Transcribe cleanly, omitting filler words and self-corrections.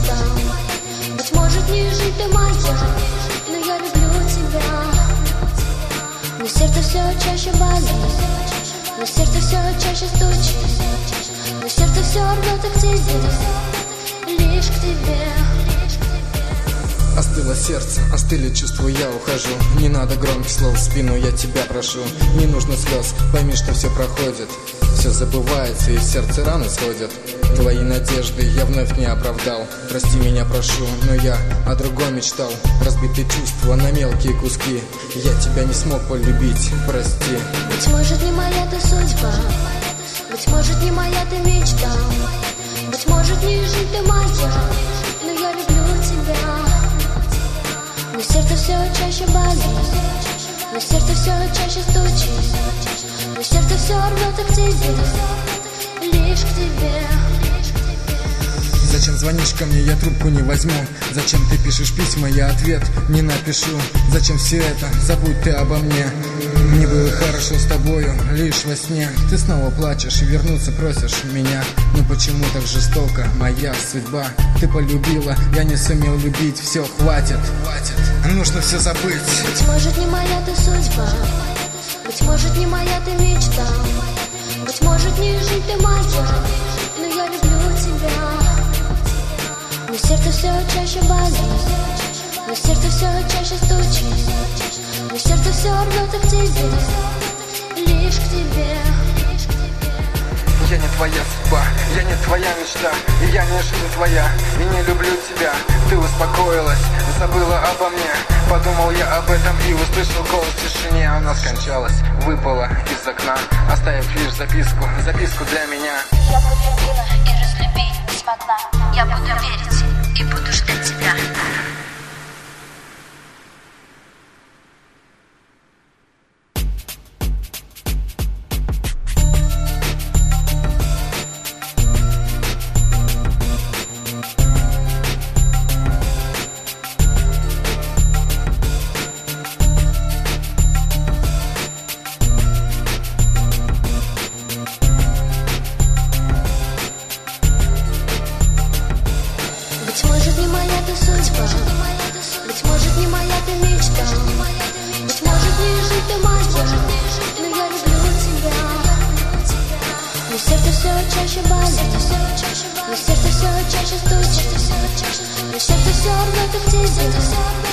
мечта. Быть может, не жить ты моя, но я люблю тебя. Но сердце все чаще болит, но сердце все чаще стучит, но сердце все рвется к тебе, лишь к тебе. Остыло сердце, остыли чувства, я ухожу. Не надо громких слов в спину, я тебя прошу. Не нужно слез, пойми, что все проходит. Все забывается и в сердце раны сходят. Твои надежды я вновь не оправдал. Прости меня, прошу, но я о другом мечтал. Разбитые чувства на мелкие куски. Я тебя не смог полюбить, прости. Быть может, не моя ты судьба, быть может, не моя ты мечта. Быть может, не жить ты моя, но я люблю тебя. Но сердце все чаще болит, но сердце все чаще стучит, но сердце все рвется к тебе, лишь к тебе. Зачем звонишь ко мне, я трубку не возьму. Зачем ты пишешь письма, я ответ не напишу. Зачем все это, забудь ты обо мне. Мне было хорошо с тобою, лишь во сне. Ты снова плачешь и вернуться просишь меня. Ну почему так жестоко, моя судьба? Ты полюбила, я не сумел любить. Все, хватит, нужно все забыть. Быть может, не моя ты судьба, быть может, не моя ты мечта. Быть может, не жить ты моя, но я люблю тебя. Но сердце все чаще болит, но сердце все чаще стучит, но сердце все рвется к тебе, лишь к тебе. Я не твоя судьба, я не твоя мечта, и я не жизнь твоя, и не люблю тебя. Ты успокоилась, забыла обо мне. Подумал я об этом и услышал голос в тишине. Она скончалась, выпала из окна, оставив лишь записку для меня. Я полюбила и разлюбить не смогла. Я буду верить и буду ждать тебя. Быть может, не моя ты судьба, быть может, не моя ты мечта. Быть может, не жить ты моя, но я люблю тебя. Но сердце все чаще болит, но сердце все чаще стучит, но сердце все рвется к тебе,